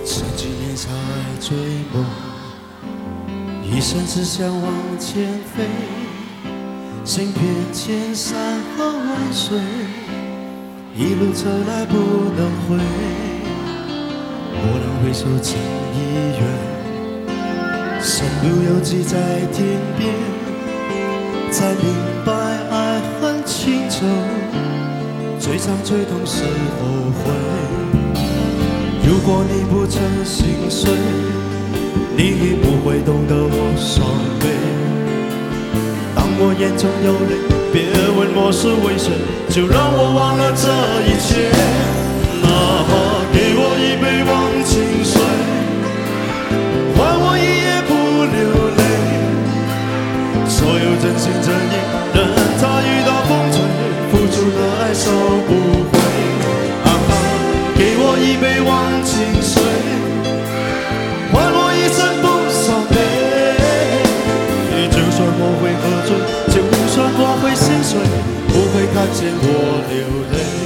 曾经年少爱追梦，一生只想往前飞，行遍千山和万水，一路走来不能回。蓦然回首，情已远，身不由己在天边，才明白爱恨情仇，最长最痛是后悔。如果你不曾心碎，你亦不会懂得我伤悲。当我眼中有泪，别问我是为谁，就让我忘了这一切。给我一杯忘情水，换我一夜不流泪。所有真心真意，任它遇到风吹，付出的爱收不回。给我一杯忘情水，换我一生不伤悲。就算我会喝醉，就算我会心碎，不会看见我流泪。